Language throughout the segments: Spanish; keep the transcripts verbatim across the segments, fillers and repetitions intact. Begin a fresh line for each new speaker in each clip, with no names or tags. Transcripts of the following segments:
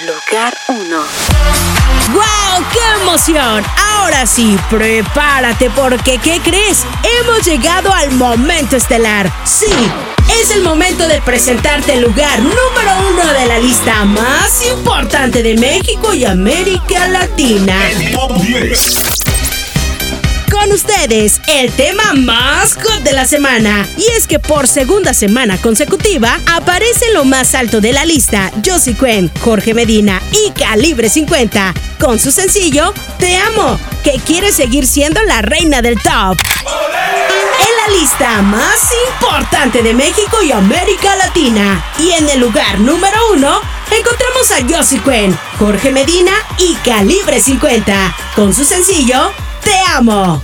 Lugar uno.
¡Wow! ¡Qué emoción! Ahora sí, prepárate porque, ¿qué crees? Hemos llegado al momento estelar. Sí, es el momento de presentarte el lugar número uno de la lista más importante de México y América Latina.
El Top diez.
Con ustedes, el tema más hot de la semana. Y es que por segunda semana consecutiva aparece en lo más alto de la lista Josie Cuen, Jorge Medina y Calibre cincuenta con su sencillo Te Amo, que quiere seguir siendo la reina del top. En la lista más importante de México y América Latina. Y en el lugar número uno encontramos a Josie Cuen, Jorge Medina y Calibre cincuenta con su sencillo Te Amo.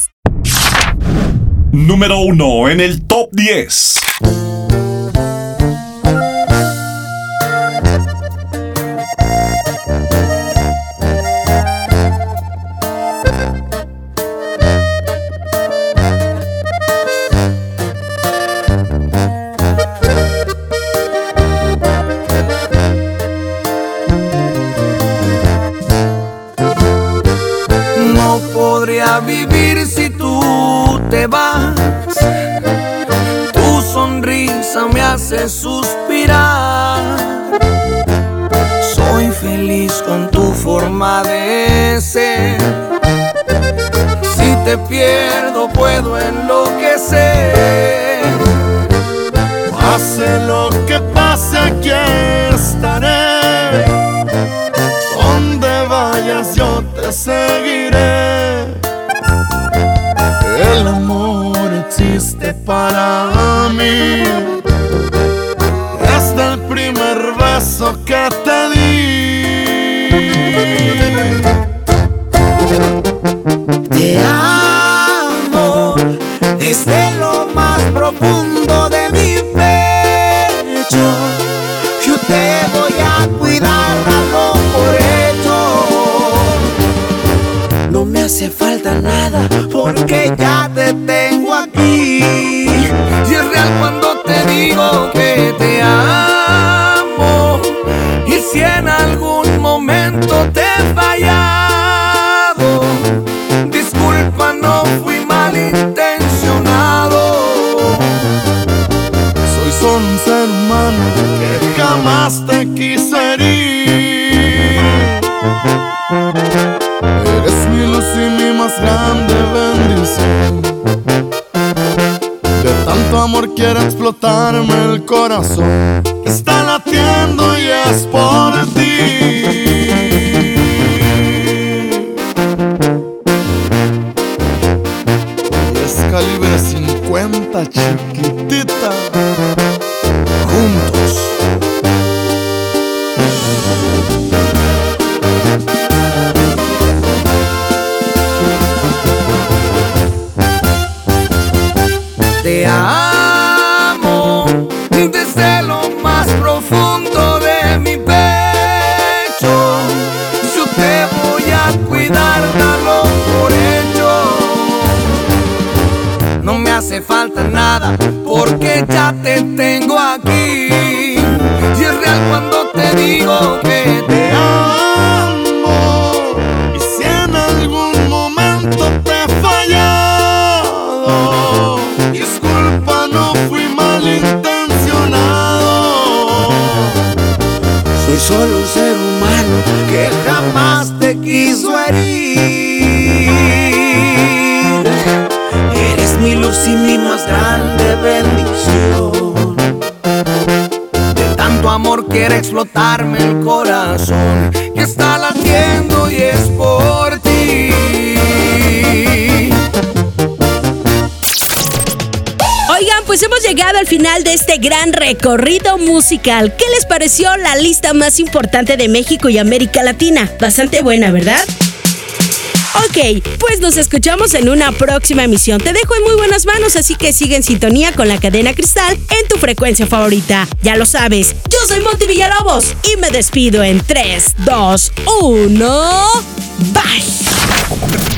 Número uno en el Top diez.
No podría vivir si tú te vas. Tu sonrisa me hace suspirar. Soy feliz con tu forma de ser. Si te pierdo puedo enloquecer.
Pase lo que pase, aquí estaré. Donde vayas yo te seguiré. El amor existe para mí. Desde el primer beso que te di.
Te amo desde lo más profundo de mi pecho. Yo te voy a cuidar, dalo por hecho. No me hace falta nada porque ya te tengo aquí. Y es real cuando te digo que te amo. Y si en algún momento te he fallado, disculpa, no fui malintencionado.
Soy solo un ser humano que jamás te quiso herir. Eres mi luz y mi más grande bendición. De tanto amor quiere explotarme el corazón. Está latiendo y es por ti. Es Calibre cincuenta, chiquitita. Juntos.
Te amo desde lo más profundo de mi pecho. Yo te voy a cuidar, dalo por hecho. No me hace falta nada porque ya te tengo aquí. Y es real cuando te digo que te amo.
Y si en algún momento te he fallado, disculpa, no fui malintencionado.
Soy solo un ser humano que jamás te quiso herir. Eres mi luz y mi más grande bendición. De tanto amor quiere explotarme el corazón, que está latiendo y es por ti.
Oigan, pues hemos llegado al final de este gran recorrido musical. ¿Qué les pareció la lista más importante de México y América Latina? Bastante buena, ¿verdad? Ok, pues nos escuchamos en una próxima emisión. Te dejo en muy buenas manos, así que sigue en sintonía con la cadena Cristal en tu frecuencia favorita. Ya lo sabes, yo soy Monty Villalobos y me despido en tres, dos, uno... ¡Bye!